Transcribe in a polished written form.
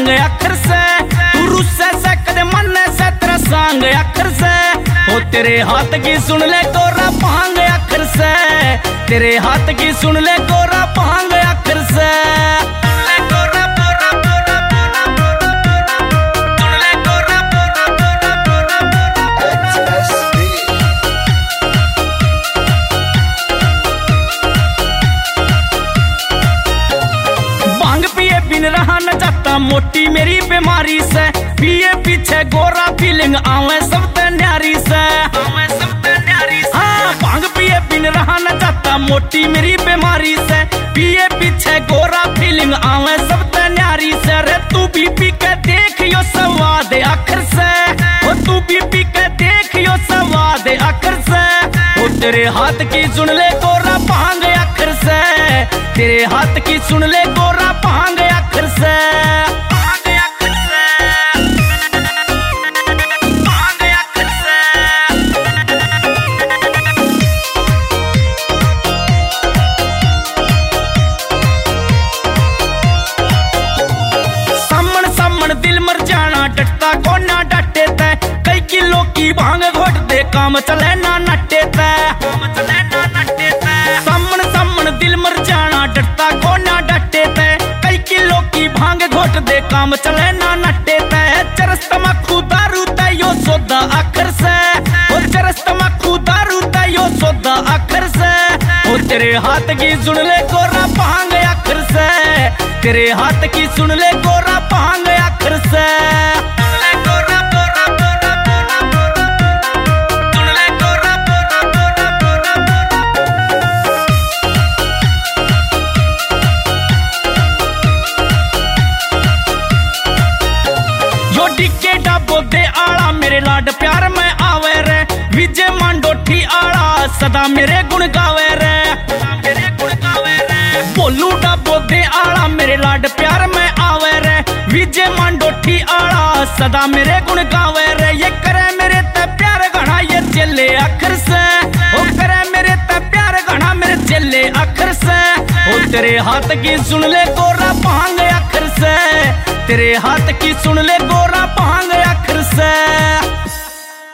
Pahang अखर से, तू रुस्से से कदे मन से तेरा सांग अखर से। ओ तेरे हाथ की सुन ले गोरा पहांग अखर से, तेरे हाथ की सुन ले गोरा पहांग अखर से। रहा न जाता मोटी मेरी बीमारी से, पिए पीछे गोरा फीलिंग आवे सब न्यारी से। हाँ भांग पिए बिन रहा न जाता मोटी मेरी बीमारी से, पिए पीछे गोरा फीलिंग आवे सब न्यारी से। रे तू भी पी के देख यो स्वाद आखिर से, ओ तू भी पी के देख यो स्वाद आखिर से। ओ तेरे हाथ की सुन ले गोरा पहांग आखिर से, तेरे हाथ की सुन ले गोरा पहांग आखिर से। दिल मर जाना डटता को ना डटे तै, कई किलो की भांग घोट दे काम चले ना नटे तै। सामन सामन दिल मर जाना डटता को ना डटे तै, कई किलो की भांग घोट दे काम चले ना नटे तै। चरस तमाकू दारू तै यो सौदा आखिर से, ओ चरस तमाकू दारू तै यो सौदा आखिर से। ओ तेरे हाथ की सुन ले गोरा पहांग आखिर से, तेरे हाथ की सुन ले गोरा पहांग आखिर से। यो डिक्के डाबो दे आला मेरे लाड प्यार में आवे रे, विजय मांडोठी आला सदा मेरे गुण गावे रे। बोलू डाबो दे आला मेरे लाड प्यार में आवे रे, विजय मांडोठी आला सदा मेरे गुण गावे रे। ये करे मेरे ते प्यार घना ये चले आखिर से, ओ करे मेरे ते प्यार घना मेरे चले आखिर से। ओ तेरे हाथ की सुन ले गोरा पहांग आखिर से, तेरे हाथ की सुन ले गोरा पहांग आखिर से।